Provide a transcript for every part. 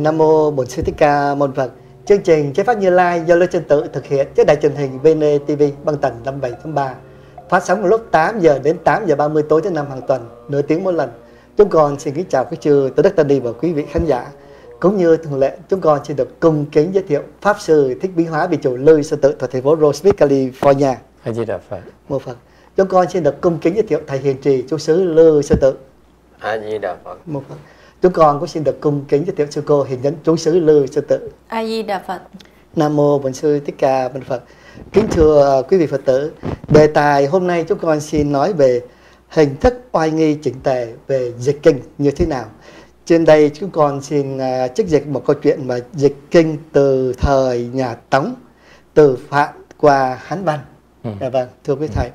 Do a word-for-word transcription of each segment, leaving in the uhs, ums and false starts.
Nam mô Bổn Sư Thích Ca Mâu Ni Phật. Chương trình Chánh Pháp Như Lai do Lê Chân Tự thực hiện trên đài truyền hình vê en a tê vê băng tần năm mươi bảy tháng ba, phát sóng vào lúc tám giờ đến tám giờ ba mươi tối thứ năm hàng tuần, nửa tiếng một lần. Chúng con xin kính chào các chư Tổ Đức Tăng Ni và quý vị khán giả. Cũng như thường lệ, chúng con xin được cung kính giới thiệu Pháp Sư Thích Biến Hóa Vị Chủ Lư Sư Tự thuộc thành phố Roseville, California. A Di Đà Phật. Mô Phật. Chúng con xin được cung kính giới thiệu Thầy Hiền Trì Chú Xứ Lư Sư Tự. A Di Đà Phật. Mô Phật. Chúng con cũng xin được cung kính giới thiệu Sư Cô Hiền Nhân Chú Xứ Lư Sư Tự. A Di Đà Phật. Nam mô Bổn Sư Thích Ca Mâu Ni Phật. Kính thưa quý vị Phật tử, đề tài hôm nay chúng con xin nói về hình thức oai nghi chỉnh tề về dịch kinh như thế nào. Trên đây chúng con xin uh, trích dịch một câu chuyện mà dịch kinh từ thời nhà Tống, từ Phạn qua Hán Văn. Ừ. À, vâng, thưa quý thầy,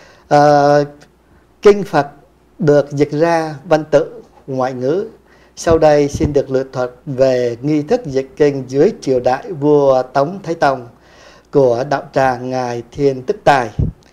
uh, kinh Phật được dịch ra văn tự ngoại ngữ. Sau đây xin được lựa thuật về nghi thức dịch kinh dưới triều đại vua Tống Thái Tông của đạo tràng Ngài Thiên Tức Tài.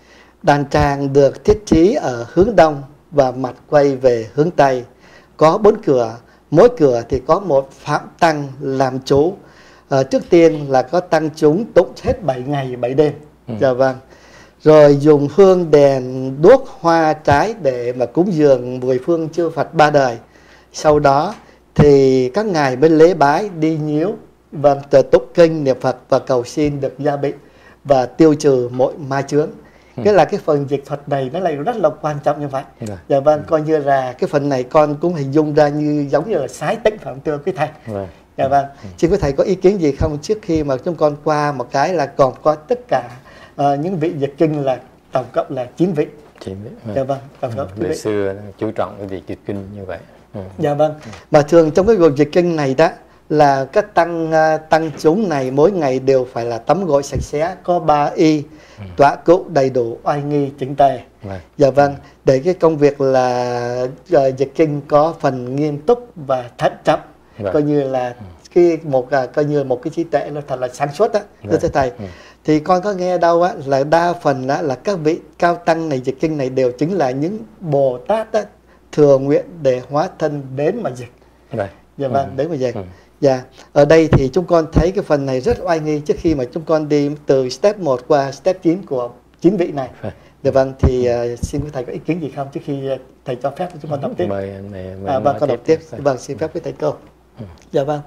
Đàn tràng được thiết trí ở hướng đông và mặt quay về hướng tây. Có bốn cửa, mỗi cửa thì có một phạm tăng làm chủ. À, trước tiên là có tăng chúng tụng hết bảy ngày bảy đêm. Ừ. Dạ vâng. Rồi dùng hương đèn đuốc hoa trái để mà cúng dường mười phương chư Phật ba đời. Sau đó thì các ngài mới lễ bái đi nhiễu, vâng, tụng kinh niệm Phật và cầu xin được gia bị và tiêu trừ mọi ma chướng. Ừ. Cái là cái phần dịch thuật này nó lại rất là quan trọng như vậy. Dạ, dạ vâng, ừ. Coi như là cái phần này con cũng hình dung ra như giống như là sái tịnh phẩm thưa quý thầy. Dạ, dạ vâng. Ừ. Xin quý thầy có ý kiến gì không trước khi mà chúng con qua một cái là còn có tất cả uh, những vị dịch kinh là tổng cộng là chín vị. chín vị. Ừ. Dạ vâng, tổng cộng ừ. Ngày xưa chú trọng cái việc dịch kinh như vậy. Ừ. Dạ vâng. Mà thường trong cái việc dịch kinh này đó là các tăng tăng chúng này mỗi ngày đều phải là tắm gội sạch sẽ, có ba y, ừ. tọa cụ đầy đủ, oai nghi chỉnh tề. Vâng. Dạ vâng, để cái công việc là uh, dịch kinh có phần nghiêm túc và thận trọng, vâng. coi như là ừ. cái một uh, coi như một cái trí tuệ nó thật là sáng suốt đó, vâng. thưa thầy. Ừ. Thì con có nghe đâu á là đa phần á là các vị cao tăng này dịch kinh này đều chính là những Bồ Tát á, thừa nguyện để hóa thân đến mà dịch. Right. Dạ vâng, ừ. đến mà dịch. Ừ. Dạ, ở đây thì chúng con thấy cái phần này rất oai nghi trước khi mà chúng con đi từ step một qua step chín của chín vị này. Right. Dạ vâng, thì uh, xin quý thầy có ý kiến gì không trước khi thầy cho phép chúng con đọc tiếp. Mời, mời, mời à, vâng, con đọc tiếp. Dạ vâng, xin phép quý thầy cô. Ừ. Dạ vâng.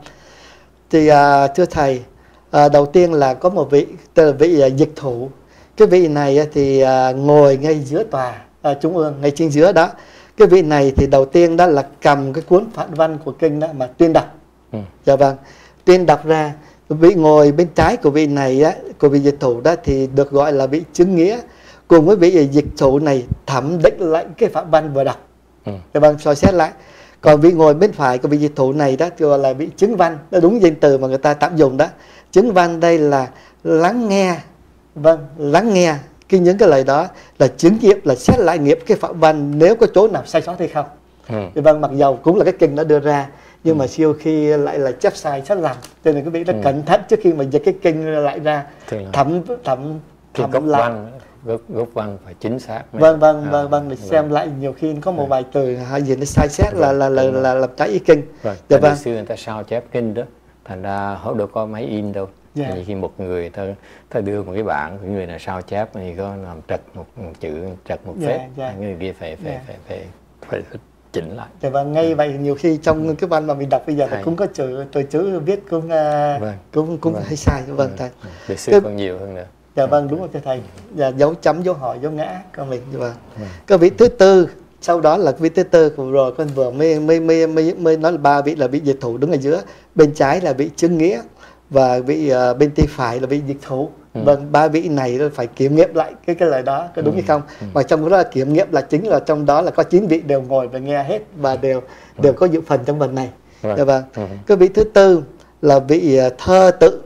Thì uh, thưa thầy, uh, đầu tiên là có một vị, tức là vị uh, dịch thủ. Cái vị này uh, thì uh, ngồi ngay giữa tòa uh, trung ương, ngay trên giữa đó. Cái vị này thì đầu tiên đó là cầm cái cuốn phạn văn của kinh đó mà tuyên đọc. Ừ. Dạ vâng, tuyên đọc ra. Vị ngồi bên trái của vị này á, của vị dịch thủ đó thì được gọi là vị chứng nghĩa. Cùng với vị dịch thủ này thẩm định lại cái phạn văn vừa đọc. Ừ. Dạ vâng, soi xét lại. Còn vị ngồi bên phải của vị dịch thủ này đó thì gọi là vị chứng văn. Đó đúng danh từ mà người ta tạm dùng đó. Chứng văn đây là lắng nghe. Vâng, lắng nghe cái những cái lời đó là chứng nghiệm, là xét lại nghiệp cái phạn văn nếu có chỗ nào sai sót hay không. Ừ. Thì vâng, mặc dầu cũng là cái kinh đã đưa ra nhưng ừ. mà siêu khi lại là chép sai xét làm, cho nên quý vị đã ừ. cẩn thận trước khi mà dịch cái kinh lại ra, thẩm thẩm thẩm gốc lại văn, gốc, gốc văn phải chính xác. Mới... Vâng vâng vâng vâng để xem lại nhiều khi có một vài từ hay gì nó sai xét là là là là làm trái ý kinh. Vâng. Dạ vâng. Xưa người ta sao chép kinh đó, thành ra họ đâu có máy in đâu. Yeah. Thì khi một người ta, ta đưa một cái bản của người nào sao chép thì có làm trật một, một chữ, trật một phép, yeah, yeah. người kia phải phải, yeah. phải phải phải phải chỉnh lại. Dạ vâng, ngay vậy nhiều khi trong cái văn mà mình đọc bây giờ cũng có chữ từ chữ viết cũng vâng. cũng cũng vâng. hay sai. Vâng thầy. Để xưa còn nhiều hơn nữa. Dạ vâng, đúng rồi thưa thầy. Dạ, dấu chấm, dấu hỏi, dấu ngã con mình. Vâng. Vâng. Cái vị thứ tư, sau đó là vị thứ tư của rồi con vừa mới mới mới mới, mới nói là ba vị là vị dịch thủ đứng ở giữa, bên trái là vị chứng nghĩa và vị uh, bên tay phải là vị dịch thủ. Ừ. Vâng, ba vị này phải kiểm nghiệm lại cái cái lời đó có đúng ừ. hay không. Ừ. Và trong đó là kiểm nghiệm là chính là trong đó là có chín vị đều ngồi và nghe hết và đều ừ. đều có dự phần trong phần này. Vâng. Dạ vâng. Ừ. Cái vị thứ tư là vị uh, thơ tự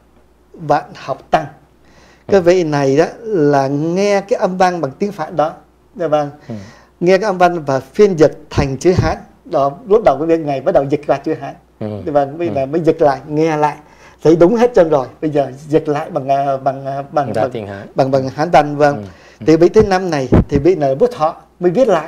vạn học tăng. Cái vị này đó là nghe cái âm văn bằng tiếng Phạn đó. Dạ vâng. Ừ. Nghe cái âm văn và phiên dịch thành chữ Hán. Đó, lúc đầu cái việc này bắt đầu dịch qua chữ Hán. Ừ. Dạ vâng, bây giờ ừ. mới dịch lại, nghe lại. Thấy đúng hết trơn rồi. Bây giờ dịch lại bằng bằng bằng bằng bằng, bằng, bằng Hán văn. Vâng. Ừ. Thì vị thứ năm này thì vị này Bút Thọ mới viết lại.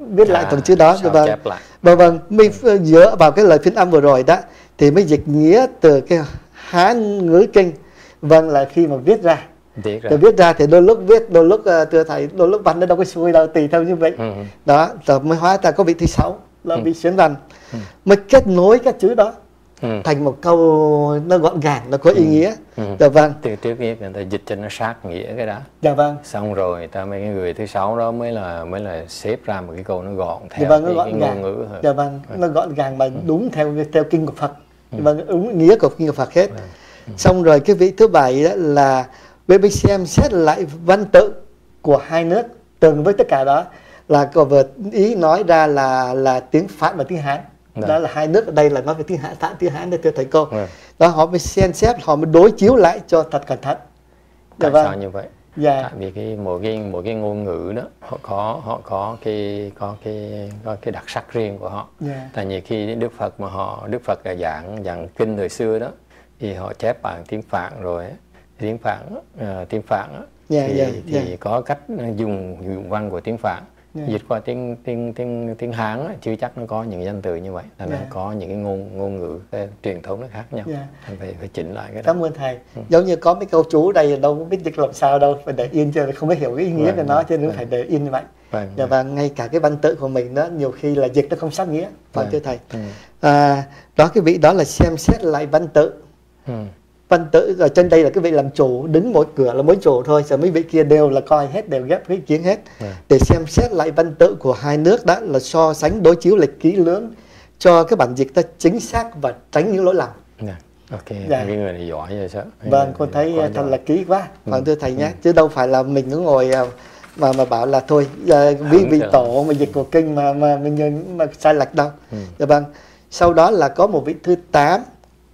viết à, lại từng chữ đó. sao vâng chép lại. vâng vâng mình ừ. dựa vào cái lời phiên âm vừa rồi đó thì mới dịch nghĩa từ cái Hán ngữ kinh. Vâng, là khi mà viết ra viết ra, thì viết ra thì đôi lúc viết, đôi lúc uh, thưa thầy, đôi lúc văn nó đâu có xuôi đâu, tùy theo như vậy. ừ. Đó rồi mới hóa ra có vị thứ sáu là ừ. vị xuyến văn, ừ. mới kết nối các chữ đó ừ. thành một câu nó gọn gàng, nó có ý ừ. nghĩa. ừ. Dạ vâng. Từ trước kia người ta dịch cho nó sát nghĩa cái đó. Dạ vâng. Xong rồi người ta mấy cái người thứ sáu đó mới là mới là xếp ra một cái câu nó gọn theo dạ vâng, nó cái, gọn cái gàng. ngôn ngữ thôi. Dạ vâng, ừ. nó gọn gàng mà đúng theo theo kinh của Phật. ừ. Dạ vâng, đúng nghĩa của kinh của Phật hết. ừ. Ừ. Xong rồi cái vị thứ bảy đó là với bên xem xét lại văn tự của hai nước, từng với tất cả đó là có vừa ý nói ra là là tiếng Pháp và tiếng Hán. Đó, đó là hai nước ở đây là nói về tiếng Hán, Pháp tiếng Hán đây thưa thầy cô. ừ. Đó họ mới xem xét, họ mới đối chiếu lại cho thật cẩn thận. Tại dạ sao vâng. như vậy? Dạ. Tại vì cái mỗi cái mỗi cái ngôn ngữ đó họ có họ có cái có cái có cái đặc sắc riêng của họ. dạ. Tại vì khi Đức Phật mà họ Đức Phật là giảng giảng kinh thời xưa đó thì họ chép bằng tiếng Phạn rồi ấy. tiếng Phạn uh, tiếng Phạn dạ, thì dạ, thì dạ. có cách dùng dụng văn của tiếng Phạn. dạ. Dịch qua tiếng tiếng tiếng tiếng Hán á, chưa chắc nó có những danh từ như vậy, thành ra dạ. có những cái ngôn ngôn ngữ cái truyền thống nó khác nhau. dạ. phải phải chỉnh lại cái đó. Cảm ơn thầy. ừ. Giống như có mấy câu chú đây đâu có biết dịch làm sao đâu, phải để in cho không biết hiểu cái ý nghĩa vâng, của nó, vâng, cho nên vâng. phải để in như vậy. Vâng, dạ, và ngay cả cái văn tự của mình đó nhiều khi là dịch nó không sát nghĩa. Vâng, thưa thầy. ừ. à, đó cái vị đó là xem xét lại văn tự. ừ. Văn tự ở trên đây là cái vị làm chủ, đứng mỗi cửa là mỗi chủ thôi, rồi mấy vị kia đều là coi hết, đều ghép cái ý kiến hết. ừ. Để xem xét lại văn tự của hai nước, đó là so sánh đối chiếu lịch kỹ lưỡng cho cái bản dịch ta chính xác và tránh những lỗi lầm. Dạ. Ok, dạ. cái người này giỏi vậy sao? Vâng, con thấy thật giỏi. Là kỹ quá. Vâng, ừ. thưa thầy nhé, ừ. chứ đâu phải là mình cứ ngồi mà mà bảo là thôi ví vị tổ mà dịch của kinh mà mà mình mà sai lệch đâu. Ừ. Dạ vâng. Sau đó là có một vị thứ tám.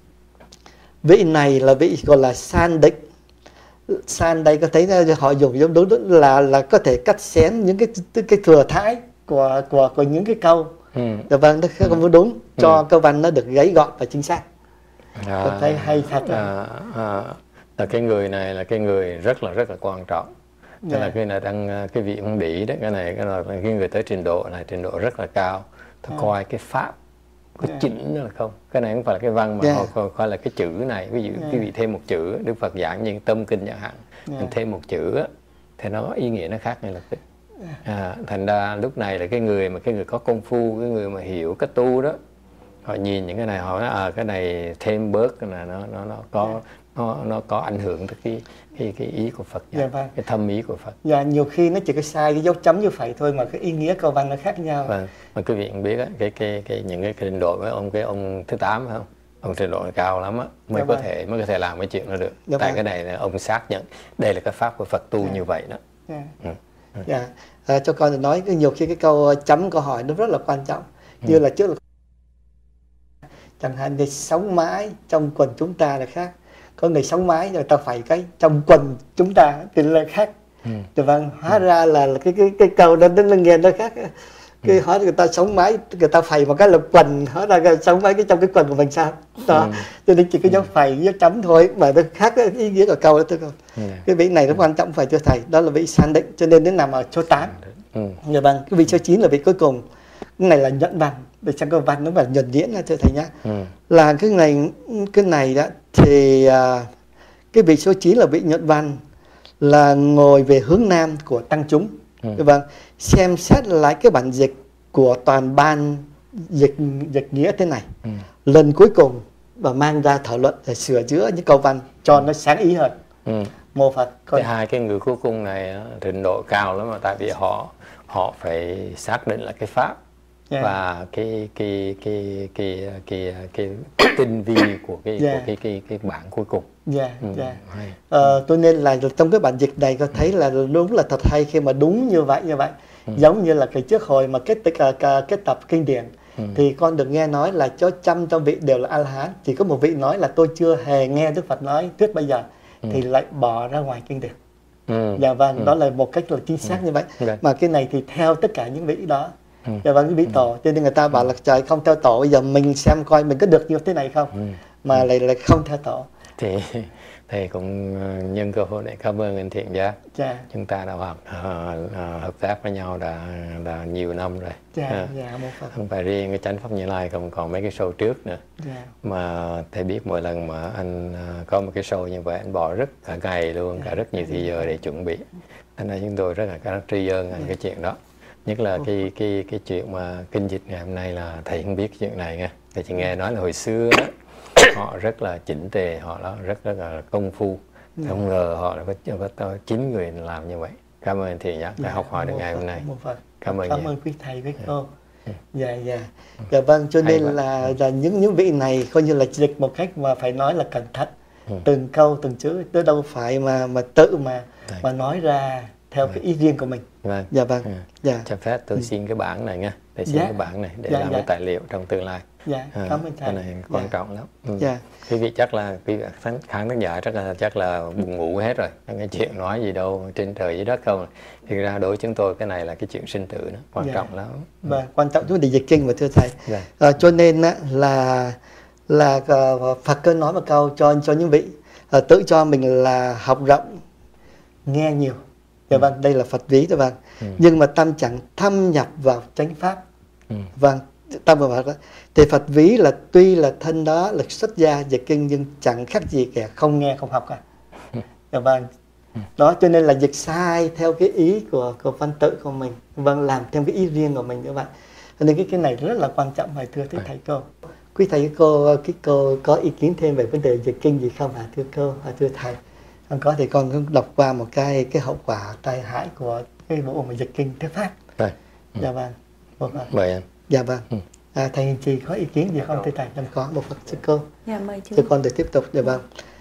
Vị này là vị gọi là san định. San đây có thấy họ dùng giống đúng, đúng là là có thể cắt xén những cái cái thừa thãi của của của những cái câu. Ừ. Dạ vâng, nó không ừ. đúng, cho ừ. câu văn nó được gãy gọn và chính xác. À, tôi thấy hay thật. À, à, là cái người này là cái người rất là rất là quan trọng. Tức yeah. là cái này đang cái vị ông Bỉ đấy, cái này cái là cái người tới trình độ này trình độ rất là cao. Tôi yeah. coi cái pháp có yeah. chỉnh nữa là không, cái này không phải là cái văn mà yeah. họ coi là cái chữ này, ví dụ yeah. quý vị thêm một chữ, Đức Phật giảng như tâm kinh chẳng hạn, yeah. mình thêm một chữ á, thì nó ý nghĩa nó khác ngay lập tức. yeah. à, thành ra lúc này là cái người mà cái người có công phu, cái người mà hiểu cách tu đó, họ nhìn những cái này họ nói à cái này thêm bớt là nó nó nó có yeah. nó nó có ảnh hưởng tới cái cái cái ý của Phật, dạ, vâng. cái thâm ý của Phật. Dạ, nhiều khi nó chỉ có sai cái dấu chấm như vậy thôi mà cái ý nghĩa câu văn nó khác nhau. Vâng, mà quý vị cũng biết á, cái cái cái những cái trình độ với ông cái ông thứ tám phải không? Ông trình độ cao lắm á mới dạ, có vâng. thể mới có thể làm cái chuyện đó được. Dạ, tại vâng. cái này là ông xác nhận đây là cái pháp của Phật tu dạ. như vậy đó. Dạ. Ừ. Ừ. Dạ. À, cho con nói nhiều khi cái câu chấm câu hỏi nó rất là quan trọng. Như ừ. là trước là chẳng hạn như sống mãi trong quần chúng ta là khác, có người sống mãi rồi ta phải cái trong quần chúng ta thì là khác. ừ. Thì vâng, hóa ừ. ra là cái cái cái câu đó nó nghe nó khác. Cái ừ. hỏi người ta sống mãi, người ta phẩy một cái là quần, hóa ra sống mãi cái trong cái quần của mình sao đó. ừ. Cho nên chỉ có dấu phẩy dấu chấm thôi mà nó khác cái ý nghĩa của câu đó thôi. ừ. Cái vị này nó quan trọng phải thưa thầy, đó là vị san định, cho nên nó nằm ở số tám. ừ. Dạ vâng, cái vị số chín là vị cuối cùng. Cái này là nhuận văn, để sang câu văn nó phải nhuận diễn ra thưa thầy nhá. ừ. Là cái này cái này đó thì à, cái vị số chín là vị nhuận văn, là ngồi về hướng nam của tăng chúng. ừ. Vâng, xem xét lại cái bản dịch của toàn ban dịch dịch nghĩa thế này. ừ. Lần cuối cùng và mang ra thảo luận để sửa chữa những câu văn cho nó sáng ý hơn. ừ. Mô Phật. Cái hai cái người cuối cùng này trình độ cao lắm mà, tại vì họ họ phải xác định là cái pháp. Yeah. Và cái cái cái cái cái cái, cái tinh vi của cái yeah. của cái cái cái bản cuối cùng. Dạ. ừ, yeah. ờ, tôi nên là trong cái bản dịch này có thấy là đúng là thật hay khi mà đúng như vậy như vậy. ừ. Giống như là cái trước hồi mà kết kết tập kinh điển ừ. thì con được nghe nói là cho trăm trăm vị đều là A-la-hán, chỉ có một vị nói là tôi chưa hề nghe Đức Phật nói thuyết bây giờ ừ. thì lại bỏ ra ngoài kinh điển. ừ. Dạ vâng, ừ. đó là một cách là chính xác ừ. như vậy. okay. Mà cái này thì theo tất cả những vị đó. Ừ. Dạ vâng, cái vị tổ, cho nên người ta bảo là trời không theo tổ, bây giờ mình xem coi mình có được như thế này không. ừ. Mà ừ. lại lại không theo tổ. Thì thầy cũng nhân cơ hội để cảm ơn anh Thiện Giác. Dạ. Chúng ta đã hợp uh, hợp tác với nhau đã đã nhiều năm rồi. Dạ, uh, dạ, một Phật. Không phải riêng cái Chánh Pháp Như Lai, còn còn mấy cái show trước nữa. Dạ. Mà thầy biết mỗi lần mà anh uh, có một cái show như vậy, anh bỏ rất cả ngày luôn, dạ. cả rất nhiều thời giờ để chuẩn bị. Nên là chúng tôi rất là rất tri ân anh dạ. cái chuyện đó. Nhất là cái cái cái chuyện mà kinh dịch ngày hôm nay là thầy không biết chuyện này nha. Thầy chỉ nghe nói là hồi xưa đó, họ rất là chỉnh tề, họ đó rất rất là công phu. Yeah. Không ngờ họ đã có, có chín người làm như vậy. Cảm ơn Thiện nhé, đã học hỏi được ngày hôm nay. Cảm ơn cảm ơn quý thầy với cô. Dạ dạ. Dạ vâng, cho nên là, là những những vị này coi như là dịch một cách mà phải nói là cẩn thận. Ừ. Từng câu từng chữ, tôi đâu phải mà mà tự mà Đấy. mà nói ra theo cái ý riêng của mình. Vâng. Dạ vâng. Ừ. Dạ. Cho phép tôi xin cái bản này nha, để xin dạ. cái bản này để dạ, làm dạ. cái tài liệu trong tương lai. Dạ, cảm ơn thầy. Cái này quan dạ. trọng lắm. Ừ. Dạ. Quý vị chắc là quý vị khán khán giả chắc là chắc là buồn ngủ hết rồi. Cái chuyện nói gì đâu trên trời dưới đất không. Thì ra đối với chúng tôi cái này là cái chuyện sinh tử đó, quan dạ. trọng lắm. Vâng, ừ. quan trọng chúng ta dịch kinh mà thưa thầy. Dạ. À, cho nên á, là là uh, Phật cứ nói một câu cho cho những vị uh, tự cho mình là học rộng, nghe nhiều. Dạ ừ. vâng, đây là Phật ví đó vâng. Ừ. Nhưng mà tâm chẳng thâm nhập vào chánh pháp. Ừ. Vâng, tâm vào đó. Thì Phật ví là tuy là thân đó là xuất gia dịch kinh nhưng chẳng khác gì kẻ không nghe không học cả. Ừ. Dạ vâng. Ừ. Đó cho nên là dịch sai theo cái ý của của văn tự của mình. Vâng, làm theo cái ý riêng của mình các bạn. Nên cái cái này rất là quan trọng phải thưa thưa thầy cô. Quý thầy cô cái cô có ý kiến thêm về vấn đề dịch kinh gì không hả thưa cô hả thưa thầy? Không có thì con cũng đọc qua một cái cái hậu quả tai hại của cái bộ mà dịch kinh thuyết pháp. Rồi. Ừ. Dạ vâng. Một vâng. Mời anh. Dạ vâng. Ừ. À, thầy Hiền Trì có ý kiến gì không thưa thầy? Em có một Phật sư cô. Dạ mời chú. Cho con được tiếp tục. Dạ vâng.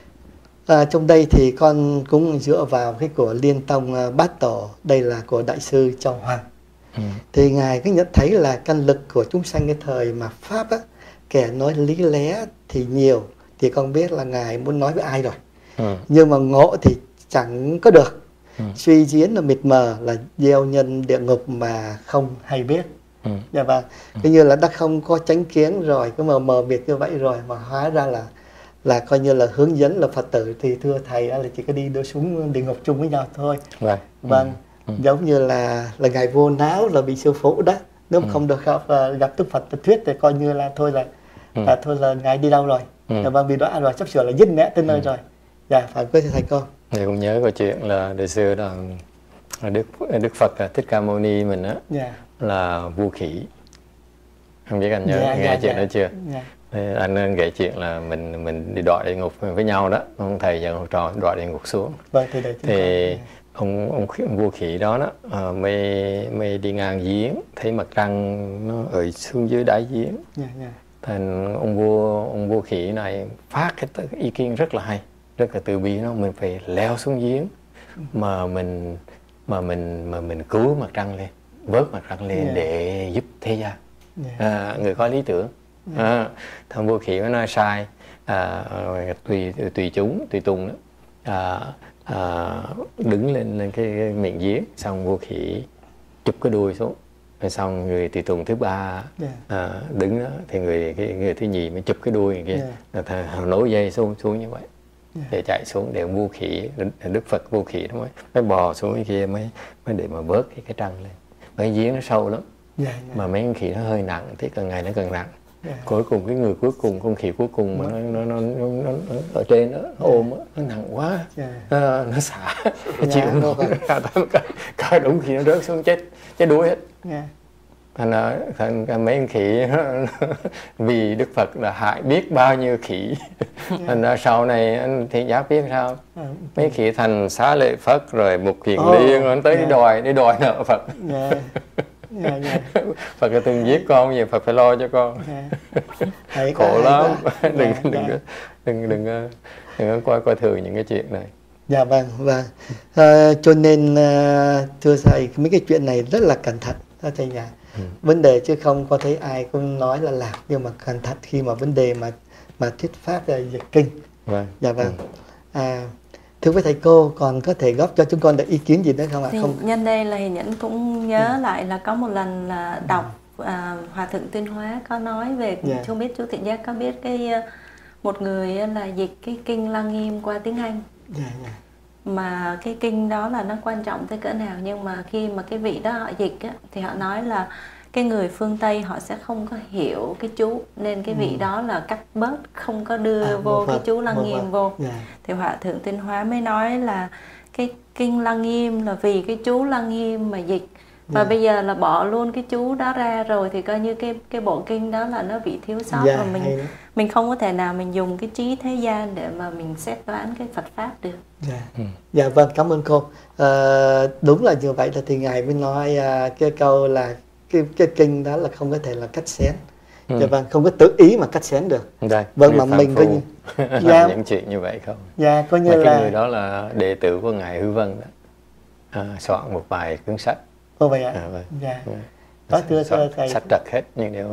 À, trong đây thì con cũng dựa vào cái của Liên Tông uh, Bát Tổ, đây là của Đại sư Châu Hoàng. Ừ. Thì ngài cứ nhận thấy là căn lực của chúng sanh cái thời mà pháp á, kẻ nói lý lẽ thì nhiều, thì con biết là ngài muốn nói với ai rồi. Ừ. Nhưng mà ngộ thì chẳng có được. Ừ. Suy diễn là mịt mờ, là gieo nhân địa ngục mà không hay biết. Ừ. Dạ vâng. Ừ. Cứ như là đã không có chánh kiến rồi, cứ mờ mờ mịt như vậy rồi mà hóa ra là là coi như là hướng dẫn là Phật tử, thì thưa thầy là chỉ có đi đưa xuống địa ngục chung với nhau thôi. Right. Vâng. Ừ. Ừ. Giống như là là ngài vô não là bị sư phụ đó, nếu mà ừ. không được gặp gặp Đức Phật thuyết thì coi như là thôi là, ừ. là thôi là ngài đi đâu rồi. Ừ. Dạ vâng, bị đọa rồi, sắp sửa là dứt mẹ tới nơi ừ. rồi. Dạ, phải quý thầy cô. Thì cũng nhớ câu chuyện là đời xưa là Đức Đức Phật Thích Ca Mâu Ni mình á, yeah. là vua khỉ. Không biết anh nhớ yeah, nghe yeah, chuyện yeah. đó chưa? Yeah. Thì anh kể chuyện là mình mình đi đọa địa ngục với nhau đó, ông thầy và ông trò đọa địa ngục xuống. Vâng, thì, thì ông, ông ông vua khỉ đó đó uh, mới mới đi ngang giếng, thấy mặt trăng nó ở xuống dưới đáy giếng. Yeah, yeah. Thành ông vua ông vua khỉ này phát cái ý kiến rất là hay, rất là từ bi, nó mình phải leo xuống giếng mà mình mà mình mà mình cứu mặt trăng lên, vớt mặt trăng lên yeah. để giúp thế gian. Yeah. À, người có lý tưởng. Yeah. À, thằng vua khỉ nó nói sai, à, tùy tùy chúng tùy tùng đó, à, à, đứng lên lên cái, cái miệng giếng, xong vua khỉ chụp cái đuôi xuống, rồi xong người tùy tùng thứ ba yeah. à, đứng đó, thì người cái người thứ nhì mới chụp cái đuôi kia, yeah. nối dây xuống xuống như vậy. Yeah. Để chạy xuống, để vua khỉ, Đức Phật vua khỉ nó mới mới bò xuống cái kia mới mới để mà vớt cái cái trăng lên. Cái giếng nó sâu lắm. Yeah, yeah. Mà mấy con khỉ nó hơi nặng, thế càng ngày nó càng nặng. Yeah. Cuối cùng cái người cuối cùng, con khỉ cuối cùng mà nó nó nó, nó, nó, nó ở trên đó, nó ôm đó, nó nặng quá. Yeah. À, nó xả, nó chịu không nổi, cả đúng khi nó rớt xuống chết, chết đuối hết. Yeah. Thành ra thành mấy con khỉ vì Đức Phật là hại biết bao nhiêu khỉ. Yeah. Thành ra sau này anh Thiện Giác biết sao? Yeah. Mấy khỉ thành Xá Lợi Phất rồi Mục Kiền oh. Liên, nó tới yeah. đi đòi đi đòi nợ Phật. Yeah. Yeah, yeah. Phật là từng giết con gì, Phật phải lo cho con. Yeah. Khổ lắm. đừng, yeah, đừng, yeah. đừng đừng đừng đừng coi coi thường những cái chuyện này. Dạ vâng vâng. À, cho nên uh, thưa thầy, mấy cái chuyện này rất là cẩn thận đó thầy nhỉ. Ừ. Vấn đề chứ không có thấy ai cũng nói là làm, nhưng mà cẩn thận khi mà vấn đề mà mà thuyết pháp là dịch kinh. Vâng. Dạ vâng. Ừ. À, thưa với thầy cô, còn có thể góp cho chúng con được ý kiến gì nữa không ạ? Thì không. Nhân đây là Hiền Nhẫn cũng nhớ ừ. lại là có một lần là đọc à, Hòa Thượng Tuyên Hóa có nói về, yeah. Không biết chú Thiện Giác có biết cái một người là dịch cái kinh Lăng Nghiêm qua tiếng Anh. Yeah, yeah. Mà cái kinh đó là nó quan trọng tới cỡ nào, nhưng mà khi mà cái vị đó họ dịch á, thì họ nói là cái người phương Tây họ sẽ không có hiểu cái chú, nên cái vị ừ. đó là cắt bớt, không có đưa à, vô cái chú Lăng Nghiêm vô. Yeah. Thì Hòa Thượng Tinh Hóa mới nói là cái kinh Lăng Nghiêm là vì cái chú Lăng Nghiêm mà dịch. Và yeah. bây giờ là bỏ luôn cái chú đó ra rồi thì coi như cái cái bộ kinh đó là nó bị thiếu sót. Yeah, và mình mình không có thể nào mình dùng cái trí thế gian để mà mình xét đoán cái Phật pháp được. Dạ, ừ. Dạ vâng, cảm ơn cô. À, đúng là như vậy, là thì ngài mới nói à, cái câu là cái cái kinh đó là không có thể là cắt xén. Ừ. Dạ vâng, không có tự ý mà cắt xén được. Đây, vâng, mà mình có như dạ, những chuyện như vậy không? Dạ, coi như mà là cái người đó là đệ tử của ngài Hư Vân đó, à, soạn một vài cuốn sách. Ồ vậy ạ? À, vâng. Dạ. Đó, thưa thầy. Sách trật hết nhưng đều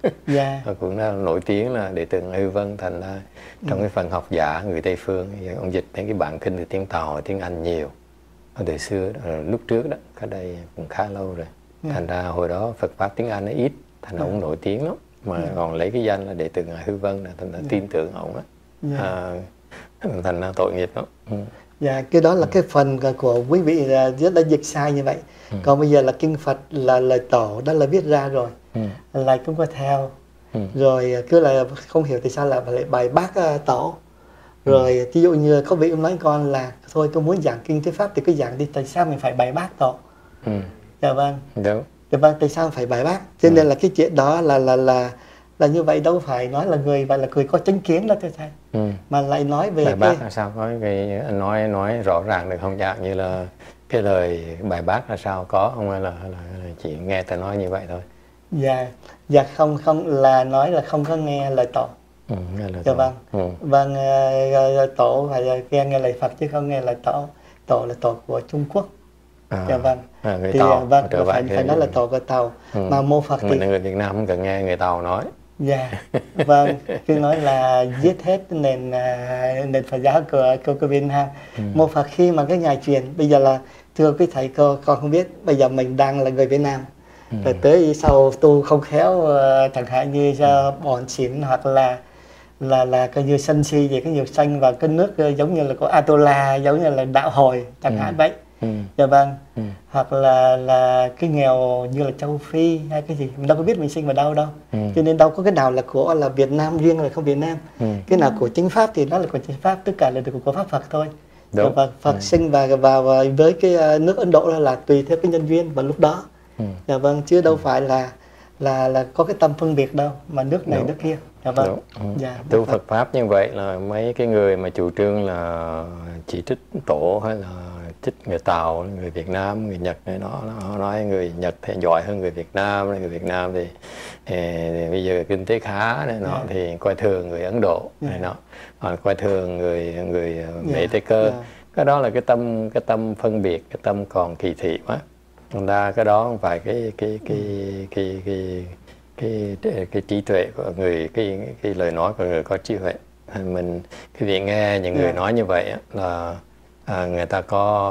dạ. cũng là nổi tiếng là đệ tử Hư Vân, thành ra trong ừ. cái phần học giả người Tây phương ông dịch đến cái bản kinh từ tiếng Tàu, tiếng Anh nhiều. Từ xưa lúc trước đó, cái đây cũng khá lâu rồi. Yeah. Thành ra hồi đó Phật pháp tiếng Anh nó ít, thành ra yeah. ông nổi tiếng lắm. Mà yeah. còn lấy cái danh là đệ tử ngài Hư Vân, là thành ra yeah. tin tưởng ông á. Yeah. À, thành ra tội nghiệp lắm. Ừ. Dạ, cái đó là cái phần của quý vị rất đã dịch sai như vậy. Ừ. Còn bây giờ là kinh Phật là lời tổ, đó là viết ra rồi. Ừ. Lại cũng có theo. Ừ. Rồi cứ là không hiểu tại sao là lại bài bác uh, tổ. Rồi ừ. ví dụ như có vị ông nói con là thôi tôi muốn giảng kinh thuyết pháp thì cứ giảng đi, tại sao mình phải bài bác tổ? Ừ. Dạ vâng. Đúng. Dạ vâng, tại sao phải bài bác? Cho nên ừ. là cái chuyện đó là là là là như vậy, đâu phải nói là người vậy là người có chánh kiến đó thưa thầy. Ừ. Mà lại nói về bài cái... bác là sao có cái nói nói rõ ràng được không, dạng như là cái lời bài bác là sao có không, hay là, là, là chỉ nghe thầy nói như vậy thôi? Dạ, dạ không không là nói là không có nghe lời tổ. Ừ, nghe lời dạ tổ. Vâng. Ừ. Vâng, uh, tổ phải nghe nghe lời Phật chứ không nghe lời tổ. Tổ là tổ của Trung Quốc. À, dạ vâng. À, người thì Tàu, vâng, phải, phải nói là tổ của Tàu. Ừ. Mà mô Phật thì người Việt Nam không cần nghe người Tàu nói. Dạ, vâng, cứ nói là giết hết nền nền Phật giáo của, của, của Việt Nam. Ừ. Một Phật khi mà cái ngài truyền, bây giờ là thưa quý thầy cô, con không biết, bây giờ mình đang là người Việt Nam. Ừ. Rồi tới sau tu không khéo, chẳng hạn như ừ. bọn xỉn hoặc là là là coi như sân si về cái nhiều xanh và cái nước giống như là có Atola, giống như là đạo hồi, chẳng hạn ừ. vậy. Ừ. Dạ vâng. Ừ. Hoặc là là cái nghèo như là châu Phi hay cái gì mình đâu có biết mình sinh vào đâu đâu. Ừ. Cho nên đâu có cái nào là của là Việt Nam riêng là không Việt Nam. Ừ. Cái nào của chính pháp thì nó là của chính pháp, tất cả là của pháp Phật thôi. Dạ vâng. Phật ừ. sinh và vào với cái nước Ấn Độ là tùy theo cái nhân duyên vào lúc đó. Ừ. Dạ vâng, chứ đâu ừ. phải là là là có cái tâm phân biệt đâu, mà nước này đúng. nước kia. Dạ vâng. Ừ. Dạ, tu Phật pháp như vậy là mấy cái người mà chủ trương là chỉ trích tổ hay là trích người Tàu, người Việt Nam, người Nhật này nó, nó nói người Nhật thì giỏi hơn người Việt Nam, người Việt Nam thì, thì, thì bây giờ kinh tế khá này nọ yeah. thì coi thường người Ấn Độ này yeah. nọ, hoặc coi thường người người yeah. Mỹ Tây Cơ. Yeah. Cái đó là cái tâm cái tâm phân biệt, cái tâm còn kỳ thị quá. Thành ra cái đó không phải cái cái cái cái cái cái cái, cái trí tuệ của người, cái cái lời nói của người có trí tuệ. Mình cái việc nghe những người yeah. nói như vậy là à, người ta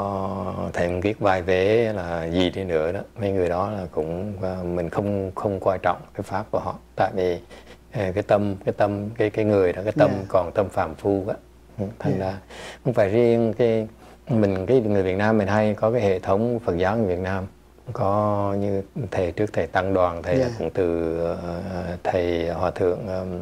có thành kiết vai vế là gì đi nữa đó, mấy người đó là cũng mình không không quan trọng cái pháp của họ, tại vì cái tâm cái tâm cái cái người đó cái tâm yeah. còn tâm phàm phu á, thành yeah. ra không phải riêng cái mình cái người Việt Nam mình hay có cái hệ thống Phật giáo người Việt Nam, có như thầy trước thầy Tăng Đoàn, thầy yeah. cũng từ uh, thầy Hòa Thượng um,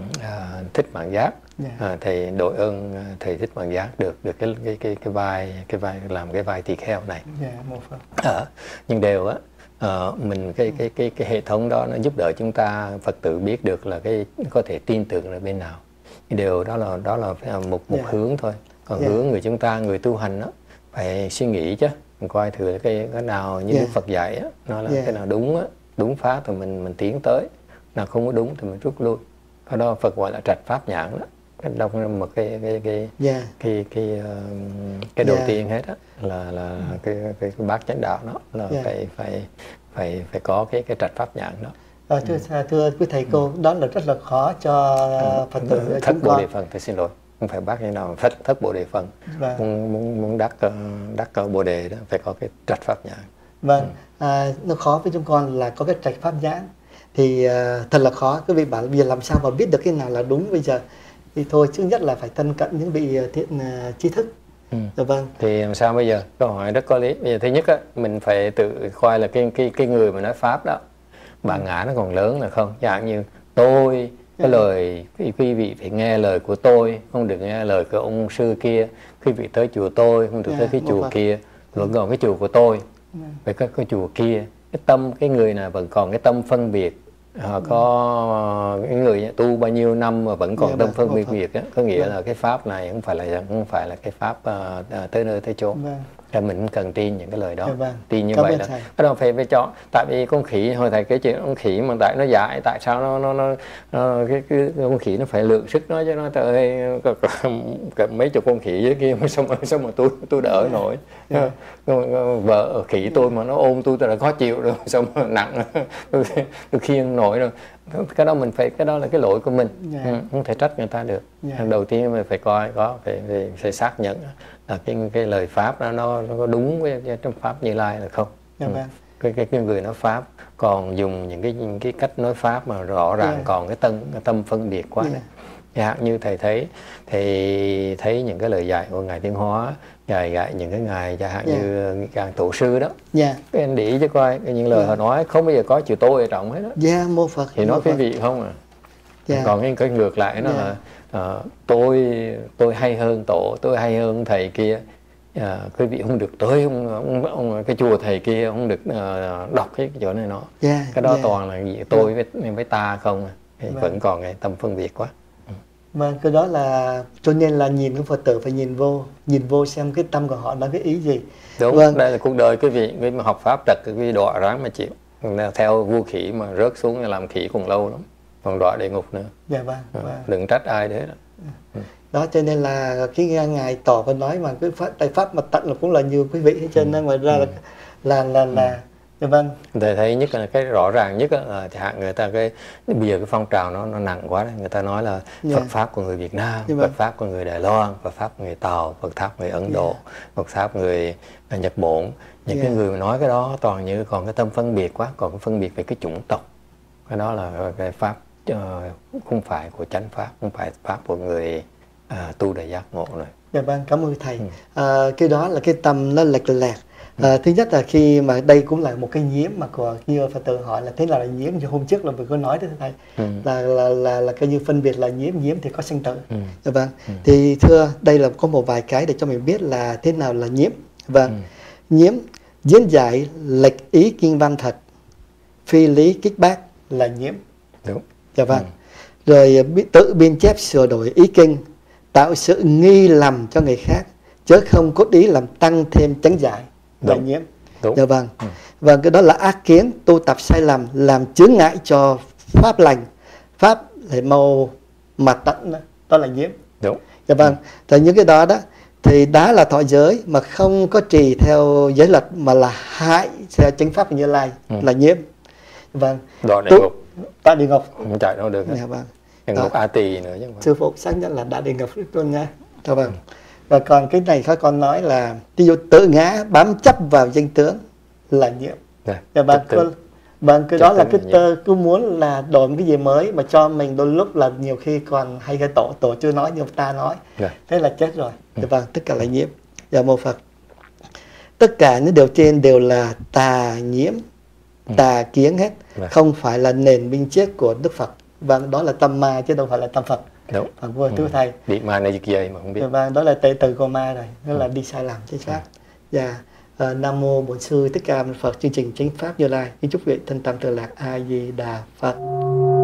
uh, Thích Mạng Giác, yeah. uh, thầy đội ơn uh, thầy Thích Mạng Giác được được cái cái cái cái vai cái vai làm cái vai tỳ kheo này. Yeah, uh, nhưng đều á uh, mình cái cái cái cái hệ thống đó nó giúp đỡ chúng ta Phật tử biết được là cái có thể tin tưởng ở bên nào. Điều đó là đó là một một yeah. hướng thôi. Còn yeah. hướng người chúng ta người tu hành đó phải suy nghĩ chứ. Mình coi thử cái cái nào như yeah. Đức Phật dạy á, nó là yeah. cái nào đúng á, đúng pháp thì mình mình tiến tới, nào không có đúng thì mình rút lui. Cái đó Phật gọi là trạch pháp nhãn đó. Cái đó là một cái cái cái yeah. cái cái cái, uh, cái đầu yeah. tiên hết á là là mm. cái, cái cái bát chánh đạo đó là yeah. phải phải phải phải có cái cái trạch pháp nhãn đó. À, thưa ừ. thưa quý thầy cô, đó là rất là khó cho ừ. Phật tử thất Bồ Đề Phần, tôi xin lỗi. Không phải bác như nào thất thất bồ đề phần, vâng. muốn muốn muốn đắc đắc bồ đề đó phải có cái trạch pháp nhãn. Vâng, ừ. à, nó khó với chúng con là có cái trạch pháp nhãn thì uh, thật là khó. Quý vị bảo bây giờ làm sao mà biết được cái nào là đúng bây giờ? thì thôi trước nhất là phải thân cận những vị thiện uh, tri thức. Ừ. Dạ vâng. Thì làm sao bây giờ? Câu hỏi rất có lý. Bây giờ thứ nhất á, mình phải tự coi là cái cái cái người mà nói pháp đó, bản ngã nó còn lớn là không. Chẳng như tôi, cái lời quý vị phải nghe lời của tôi, không được nghe lời của ông sư kia. Quý vị tới chùa tôi, không được tới cái chùa kia. Vẫn còn cái chùa của tôi, với cái, cái chùa kia. Cái tâm, cái người nào vẫn còn cái tâm phân biệt. Họ có cái người tu bao nhiêu năm mà vẫn còn tâm phân biệt biệt á, có nghĩa là cái pháp này không phải là không phải là cái pháp uh, tới nơi tới chốn. Thì mình cũng cần tin những cái lời đó, tin như vậy là cái đó phải phải chọn. Tại vì con khỉ hồi thầy cái chuyện con khỉ mà tại nó dại, tại sao nó nó nó, nó cái, cái con khỉ nó phải lượng sức nó, chứ nó trời ơi mấy chục con khỉ dưới kia mà sao mà sao mà tôi tôi đỡ nổi. Yeah. Vợ khỉ tôi mà nó ôm tôi tôi đã khó chịu rồi, sao mà nặng tôi, tôi khiêng nổi rồi. Cái đó mình phải, cái đó là cái lỗi của mình. Yeah. Ừ, không thể trách người ta được. Yeah. Đầu tiên mình phải coi có phải, phải phải xác nhận là cái cái lời pháp đó nó nó có đúng với trong pháp Như Lai là không. Yeah, ừ. cái, cái cái người nói pháp còn dùng những cái những cái cách nói pháp mà rõ ràng. Yeah. Còn cái tâm cái tâm phân biệt quá. Yeah. Dạ, như thầy thấy thì thấy những cái lời dạy của ngài Tiến Hóa, ngài dạy những cái ngài chẳng hạn. Yeah. Như ngài tổ sư đó. Yeah. Cái anh để ý cho coi những lời. Yeah. Họ nói không bao giờ có chữ tôi ở trọng hết đó. Yeah, mô Phật thì nói cái vị không à. Yeah. Còn cái, cái ngược lại nó. Yeah. Là uh, tôi tôi hay hơn tổ, tôi hay hơn thầy kia. À, quý vị không được tới ông, ông, ông cái chùa thầy kia không được uh, đọc cái chỗ này nó. Yeah, cái đó. Yeah. Toàn là gì tôi yeah. với với ta không thì vâng. Vẫn còn cái tâm phân biệt quá. Vâng, cái đó là cho nên là nhìn cái Phật tử phải nhìn vô, nhìn vô xem cái tâm của họ nói cái ý gì. Đúng, vâng. Đây là cuộc đời quý vị, quý học pháp trật quý vị đọa ráng mà chịu. Theo vua khỉ mà rớt xuống làm khỉ còn lâu lắm, còn đọa địa ngục nữa. Dạ vâng, à, vâng. Đừng trách ai thế đó. Ừ. Đó cho nên là cái ngài tỏ và nói mà cái pháp, tại pháp mà tận là cũng là nhiều quý vị hết trơn. Ừ. Ngoài ra ừ. là là là, là ừ. Dạ vâng. Thầy thấy nhất là cái rõ ràng nhất là chẳng người ta cái bây giờ cái phong trào nó nó nặng quá đấy. Người ta nói là yeah. Phật pháp của người Việt Nam, yeah. Phật pháp của người Đài Loan, Phật pháp của người Tàu, Phật pháp của người Ấn Độ, yeah. Phật pháp của người Nhật Bản. Những yeah. cái người mà nói cái đó toàn như còn cái tâm phân biệt quá, còn cái phân biệt về cái chủng tộc. Cái đó là cái pháp uh, không phải của chánh pháp, không phải pháp của người uh, tu đại giác ngộ rồi. Dạ vâng, cảm ơn thầy. Ừ. À, cái đó là cái tâm nó lệch lạc. À, thứ nhất là khi mà đây cũng là một cái nhiễm mà của như Phật tử hỏi là thế nào là nhiễm, như hôm trước là mình có nói đấy thầy. Ừ. là là là là cái như phân biệt là nhiễm, nhiễm thì có sanh tử. Ừ. Dạ vâng. Ừ. Thì thưa đây là có một vài cái để cho mình biết là thế nào là nhiễm. Vâng. Ừ. Nhiễm diễn giải lệch ý kinh văn thật, phi lý kích bác là nhiễm. Đúng. Dạ vâng. Ừ. Rồi tự biên chép sửa đổi ý kinh, tạo sự nghi lầm cho người khác, chứ không cốt ý làm tăng thêm chánh giải là nhiễm. Đúng. Dạ vâng. Ừ. Và cái đó là ác kiến, tu tập sai lầm, làm chướng ngại cho pháp lành, pháp để mau mà tận đó, đó là nhiễm. Đúng. Dạ vâng. Ừ. Thì những cái đó đó thì đã là thọ giới mà không có trì theo giới luật mà là hại theo chánh pháp của Như Lai. Ừ. Là nhiễm. Vâng. Đọa địa ngục. Tại địa ngục. Không chạy đâu được. Dạ vâng. Địa ngục A Tỳ nữa chứ. Sư phụ xác nhận là đã địa ngục luôn nha. Dạ vâng. Ừ. Và còn cái này các con nói là ví dụ tự ngã bám chấp vào danh tướng là nhiễm. Dạ, và bạn cứ, bạn cứ đó là cái tơ cứ muốn là đổi một cái gì mới mà cho mình đôi lúc là nhiều khi còn hay cái tổ tổ chưa nói nhưng ta nói. Dạ. Thế là chết rồi. Ừ. Và tất cả là nhiễm. Dạ mô Phật. Tất cả những điều trên đều là tà nhiễm, tà kiến hết. Dạ. Không phải là nền minh triết của Đức Phật. Và đó là tâm ma chứ đâu phải là tâm Phật. Đúng. Phật vua thưa thầy. Bị ma này gì mà không biết. Vâng, đó là tệ từ của ma rồi, đó là ừ. đi sai lầm chính xác. Dạ. À, Nam mô Bổn Sư Thích Ca Mâu Ni Phật. Chương trình Chánh pháp Như Lai. Kính chúc vị thân tâm tự lạc. A Di Đà Phật.